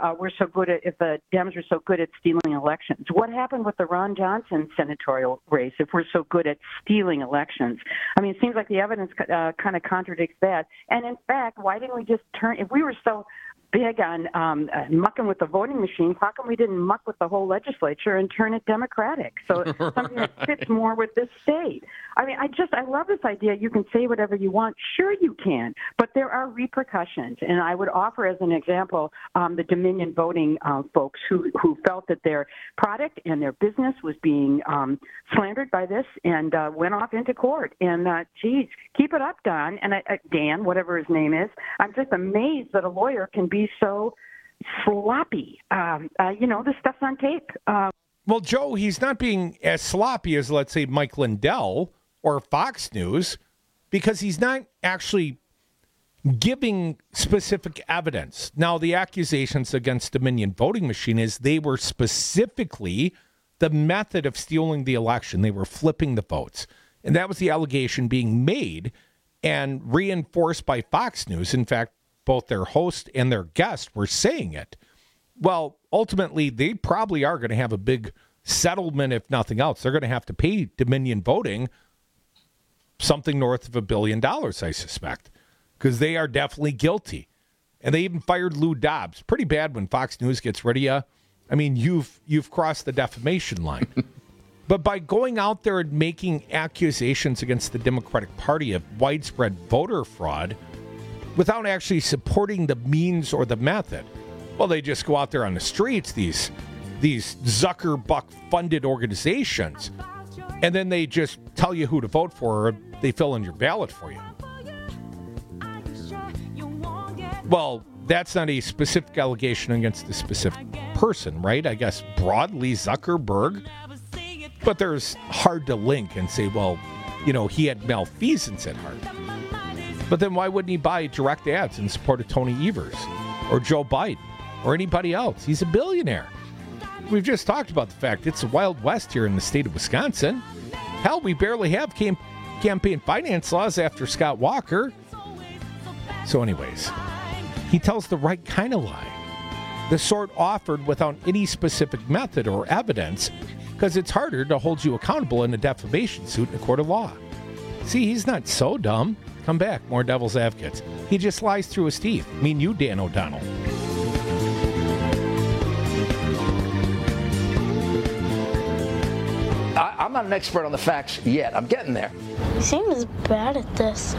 if the Dems were so good at stealing elections, what happened with the Ron Johnson senatorial race? If we're so good at stealing elections, I mean, it seems like the evidence kind of contradicts that. And in fact, why didn't we just turn? If we were so big on mucking with the voting machine, how come we didn't muck with the whole legislature and turn it Democratic? So something that fits more with this state. I mean, I love this idea. You can say whatever you want. Sure you can, but there are repercussions. And I would offer as an example the Dominion voting folks who felt that their product and their business was being slandered by this and went off into court. And geez, keep it up, Don. And Dan, whatever his name is, I'm just amazed that a lawyer can be so sloppy. This stuff's on tape. Well, Joe, he's not being as sloppy as, let's say, Mike Lindell or Fox News, because he's not actually giving specific evidence. Now, the accusations against Dominion Voting Machine is they were specifically the method of stealing the election. They were flipping the votes. And that was the allegation being made and reinforced by Fox News. In fact, both their host and their guest were saying it. Well, ultimately, they probably are going to have a big settlement, if nothing else. They're going to have to pay Dominion Voting something north of $1 billion, I suspect, because they are definitely guilty. And they even fired Lou Dobbs. Pretty bad when Fox News gets rid of you. I mean, you've crossed the defamation line. But by going out there and making accusations against the Democratic Party of widespread voter fraud without actually supporting the means or the method, well, they just go out there on the streets, these Zuckerbuck-funded organizations, and then they just tell you who to vote for, or they fill in your ballot for you. Well, that's not a specific allegation against a specific person, right? I guess broadly Zuckerberg. But there's hard to link and say, well, he had malfeasance at heart. But then why wouldn't he buy direct ads in support of Tony Evers or Joe Biden or anybody else? He's a billionaire. We've just talked about the fact it's the Wild West here in the state of Wisconsin. Hell, we barely have campaign finance laws after Scott Walker. So anyways, he tells the right kind of lie. The sort offered without any specific method or evidence, because it's harder to hold you accountable in a defamation suit in a court of law. See, he's not so dumb. Come back, more devil's advocates. He just lies through his teeth. I mean, you, Dan O'Donnell. I'm not an expert on the facts yet. I'm getting there. He seems bad at this.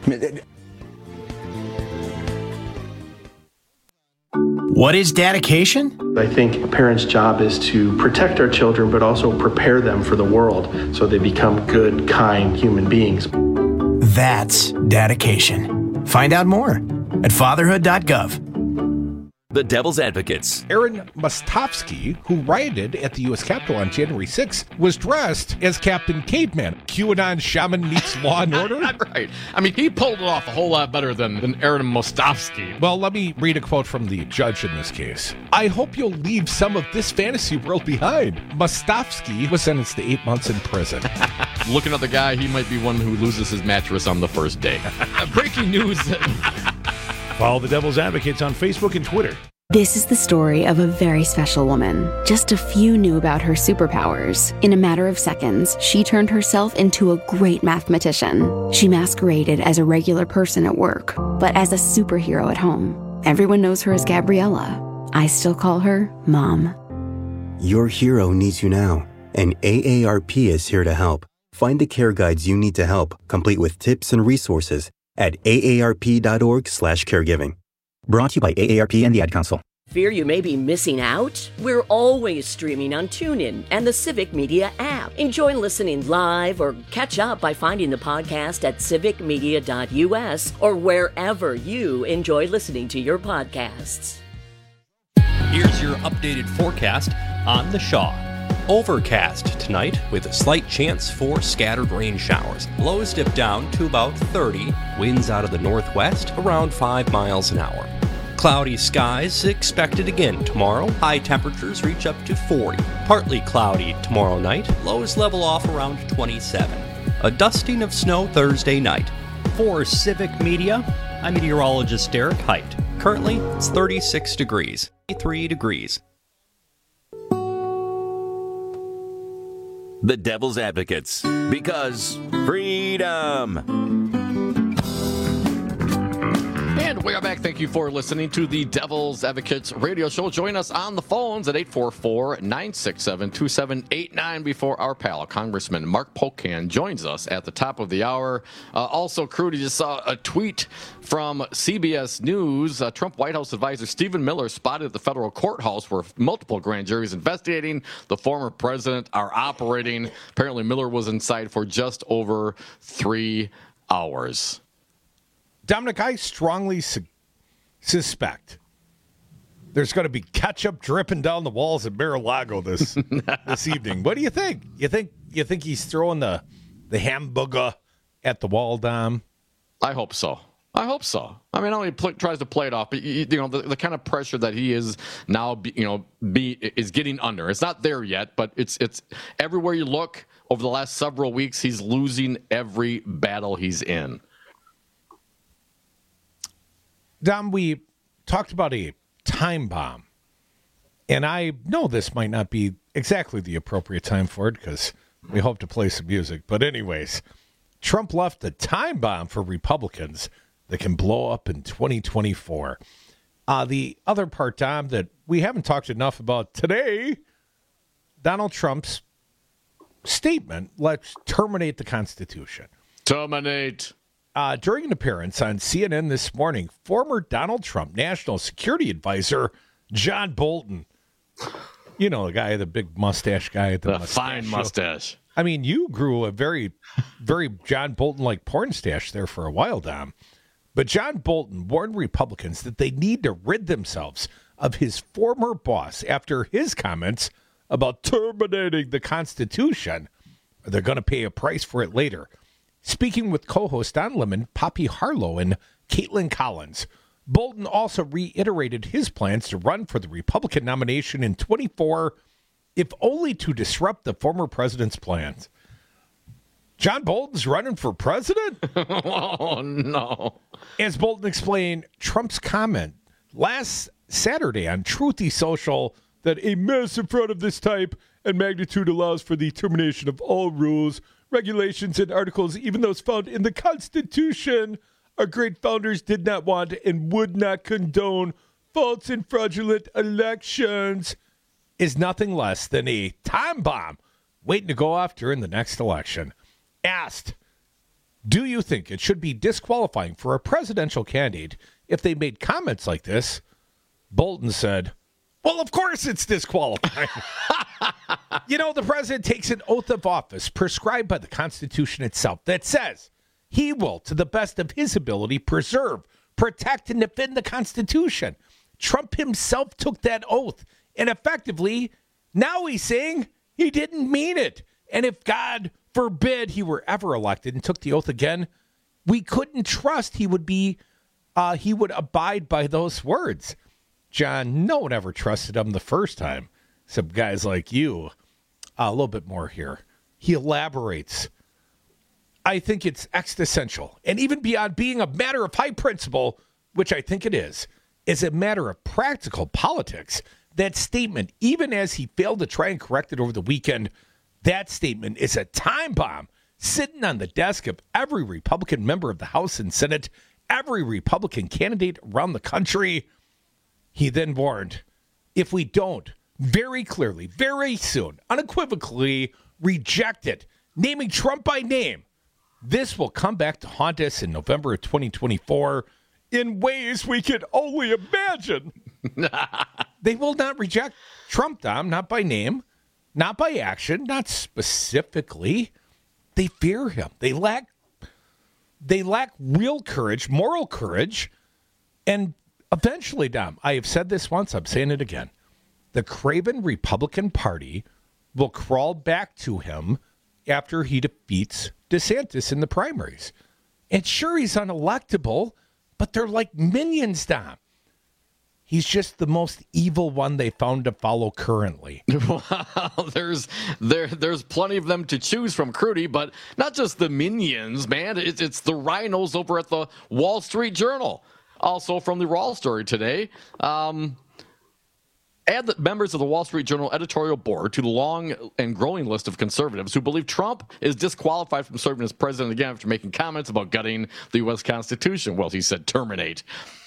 What is dedication? I think a parent's job is to protect our children, but also prepare them for the world so they become good, kind human beings. That's dedication. Find out more at fatherhood.gov. The Devil's Advocates. Aaron Mostovsky, who rioted at the U.S. Capitol on January 6th, was dressed as Captain Caveman. QAnon shaman meets Law and Order. Right. I mean, he pulled it off a whole lot better than Aaron Mostovsky. Well, let me read a quote from the judge in this case. I hope you'll leave some of this fantasy world behind. Mostovsky was sentenced to 8 months in prison. Looking at the guy, he might be one who loses his mattress on the first day. Breaking news. Follow the Devil's Advocates on Facebook and Twitter. This is the story of a very special woman. Just a few knew about her superpowers. In a matter of seconds, she turned herself into a great mathematician. She masqueraded as a regular person at work, but as a superhero at home. Everyone knows her as Gabriella. I still call her Mom. Your hero needs you now, and AARP is here to help. Find the care guides you need to help, complete with tips and resources at aarp.org/caregiving. Brought to you by AARP and the Ad Council. Fear you may be missing out? We're always streaming on TuneIn and the Civic Media app. Enjoy listening live or catch up by finding the podcast at civicmedia.us or wherever you enjoy listening to your podcasts. Here's your updated forecast on the Shaw. Overcast tonight with a slight chance for scattered rain showers. Lows dip down to about 30. Winds out of the northwest around 5 miles an hour. Cloudy skies expected again tomorrow. High temperatures reach up to 40. Partly cloudy tomorrow night. Lows level off around 27. A dusting of snow Thursday night. For Civic Media, I'm meteorologist Derek Height. Currently, it's 36 degrees. 3 degrees. The Devil's Advocates, because freedom. And we are back. Thank you for listening to the Devil's Advocates radio show. Join us on the phones at 844-967-2789 before our pal, Congressman Mark Pocan, joins us at the top of the hour. Also, crew, you just saw a tweet from CBS News. Trump White House advisor Stephen Miller spotted at the federal courthouse where multiple grand juries investigating the former president are operating. Apparently, Miller was inside for just over 3 hours. Dominic, I strongly suspect there's going to be ketchup dripping down the walls at Mar-a-Lago this evening. What do you think? You think he's throwing the hamburger at the wall, Dom? I hope so. I mean, not only tries to play it off, but the kind of pressure that he is now, is getting under. It's not there yet, but it's everywhere you look over the last several weeks. He's losing every battle he's in. Dom, we talked about a time bomb, and I know this might not be exactly the appropriate time for it because we hope to play some music. But anyways, Trump left a time bomb for Republicans that can blow up in 2024. The other part, Dom, that we haven't talked enough about today, Donald Trump's statement, let's terminate the Constitution. Terminate. During an appearance on CNN this morning, former Donald Trump National Security Advisor John Bolton, the guy, the big mustache guy, the fine mustache. I mean, you grew a very, very John Bolton-like porn stash there for a while, Dom. But John Bolton warned Republicans that they need to rid themselves of his former boss after his comments about terminating the Constitution. They're going to pay a price for it later. Speaking with co-host Don Lemon, Poppy Harlow, and Caitlin Collins, Bolton also reiterated his plans to run for the Republican nomination in 24, if only to disrupt the former president's plans. John Bolton's running for president? Oh, no. As Bolton explained, Trump's comment last Saturday on Truthy Social that a massive fraud of this type and magnitude allows for the termination of all rules, regulations, and articles, even those found in the Constitution, our great founders did not want and would not condone false and fraudulent elections, is nothing less than a time bomb waiting to go off during the next election. Asked, do you think it should be disqualifying for a presidential candidate if they made comments like this? Bolton said, well, of course it's disqualifying. The president takes an oath of office prescribed by the Constitution itself that says he will, to the best of his ability, preserve, protect, and defend the Constitution. Trump himself took that oath, and effectively, now he's saying he didn't mean it. And if, God forbid, he were ever elected and took the oath again, we couldn't trust he would abide by those words. John, no one ever trusted him the first time. Some guys like you. A little bit more here. He elaborates. I think it's existential, and even beyond being a matter of high principle, which I think it is a matter of practical politics. That statement, even as he failed to try and correct it over the weekend, that statement is a time bomb sitting on the desk of every Republican member of the House and Senate, every Republican candidate around the country. He then warned, if we don't very clearly, very soon, unequivocally reject it, naming Trump by name, this will come back to haunt us in November of 2024 in ways we can only imagine. They will not reject Trump, Dom, not by name, not by action, not specifically. They fear him. They lack real courage, moral courage, and eventually, Dom, I have said this once, I'm saying it again. The craven Republican Party will crawl back to him after he defeats DeSantis in the primaries. And sure, he's unelectable, but they're like minions, Dom. He's just the most evil one they found to follow currently. Well, there's plenty of them to choose from, Crudy, but not just the minions, man. It's the rhinos over at the Wall Street Journal. Also from the Raw story today. Add the members of the Wall Street Journal editorial board to the long and growing list of conservatives who believe Trump is disqualified from serving as president again after making comments about gutting the U.S. Constitution. Well, he said terminate.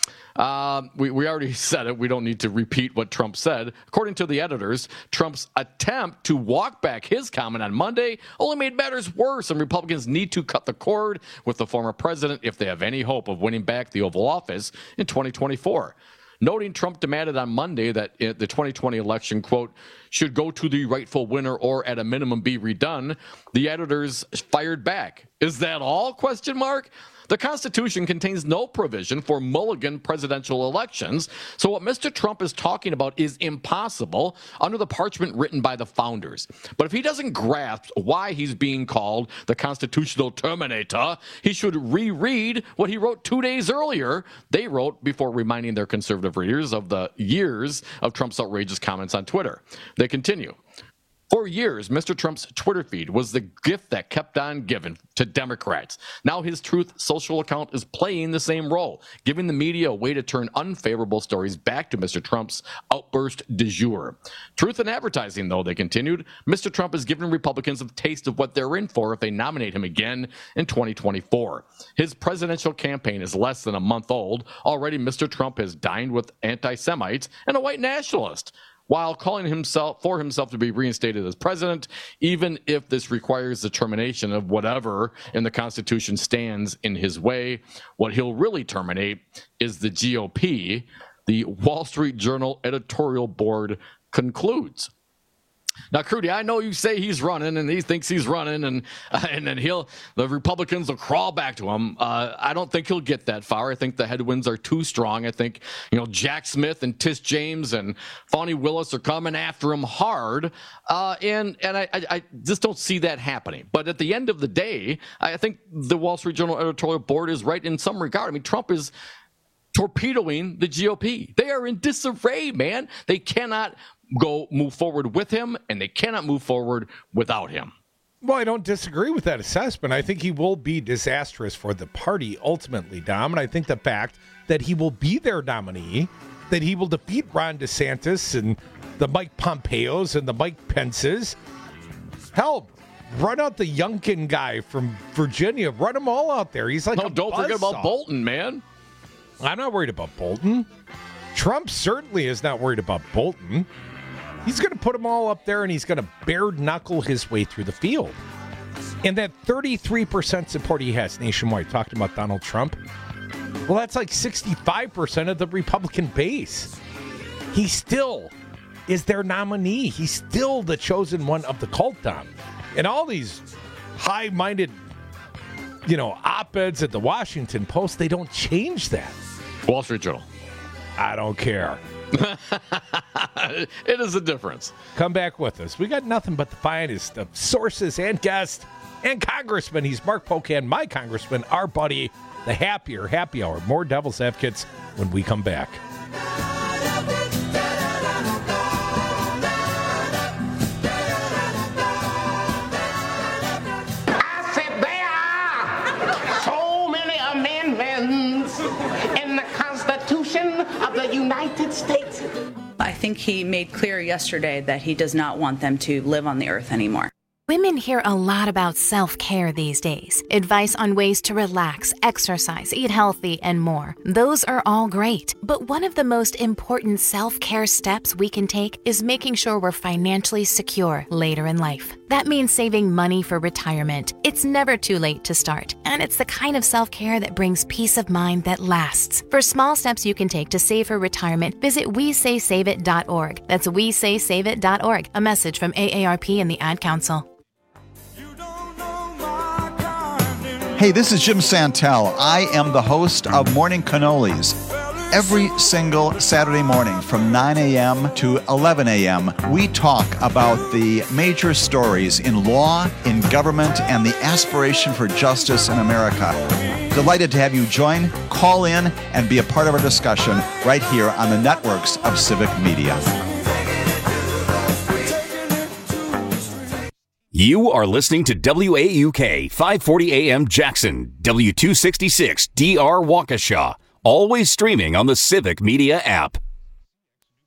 We already said it. We don't need to repeat what Trump said. According to the editors, Trump's attempt to walk back his comment on Monday only made matters worse, and Republicans need to cut the cord with the former president if they have any hope of winning back the Oval Office in 2024. Noting Trump demanded on Monday that the 2020 election, quote, should go to the rightful winner or at a minimum be redone, the editors fired back. Is that all? Question mark. The Constitution contains no provision for mulligan presidential elections, so what Mr. Trump is talking about is impossible under the parchment written by the founders. But if he doesn't grasp why he's being called the constitutional terminator, he should reread what he wrote 2 days earlier. They wrote before reminding their conservative readers of the years of Trump's outrageous comments on Twitter. They continue. For years, Mr. Trump's Twitter feed was the gift that kept on giving to Democrats. Now his Truth Social account is playing the same role, giving the media a way to turn unfavorable stories back to Mr. Trump's outburst du jour. Truth in advertising, though, they continued, Mr. Trump is giving Republicans a taste of what they're in for if they nominate him again in 2024. His presidential campaign is less than a month old. Already, Mr. Trump has dined with anti-Semites and a white nationalist, while calling himself to be reinstated as president, even if this requires the termination of whatever in the Constitution stands in his way. What he'll really terminate is the GOP, the Wall Street Journal editorial board concludes. Now, Crudy, I know you say he's running and he thinks he's running and then the Republicans will crawl back to him. I don't think he'll get that far. I think the headwinds are too strong. I think, Jack Smith and Tish James and Fani Willis are coming after him hard. And I just don't see that happening. But at the end of the day, I think the Wall Street Journal editorial board is right in some regard. I mean, Trump is torpedoing the GOP. They are in disarray, man. They cannot move forward with him, and they cannot move forward without him. Well, I don't disagree with that assessment. I think he will be disastrous for the party ultimately, Dom. And I think the fact that he will be their nominee, that he will defeat Ron DeSantis and the Mike Pompeos and the Mike Pences. Hell, run out the Youngkin guy from Virginia. Run them all out there. He's like, don't forget about Bolton, man. I'm not worried about Bolton. Trump certainly is not worried about Bolton. He's going to put them all up there, and he's going to bare-knuckle his way through the field. And that 33% support he has nationwide, talking about Donald Trump, well, that's like 65% of the Republican base. He still is their nominee. He's still the chosen one of the cult, Dom. And all these high-minded, op-eds at the Washington Post, they don't change that. Wall Street Journal. I don't care. It is a difference. Come back with us. We got nothing but the finest of sources and guests and congressmen. He's Mark Pocan, my congressman, our buddy, the Happier Happy Hour. More Devil's Advocates when we come back. I said there are so many amendments in the Constitution of the United States. I think he made clear yesterday that he does not want them to live on the earth anymore. Women hear a lot about self-care these days. Advice on ways to relax, exercise, eat healthy, and more. Those are all great. But one of the most important self-care steps we can take is making sure we're financially secure later in life. That means saving money for retirement. It's never too late to start. And it's the kind of self-care that brings peace of mind that lasts. For small steps you can take to save for retirement, visit WeSaySaveIt.org. That's WeSaySaveIt.org. A message from AARP and the Ad Council. Hey, this is Jim Santel. I am the host of Morning Cannolis. Every single Saturday morning from 9 a.m. to 11 a.m., we talk about the major stories in law, in government, and the aspiration for justice in America. Delighted to have you join, call in, and be a part of our discussion right here on the networks of Civic Media. You are listening to WAUK 540 AM Jackson, W266 DR Waukesha, always streaming on the Civic Media app.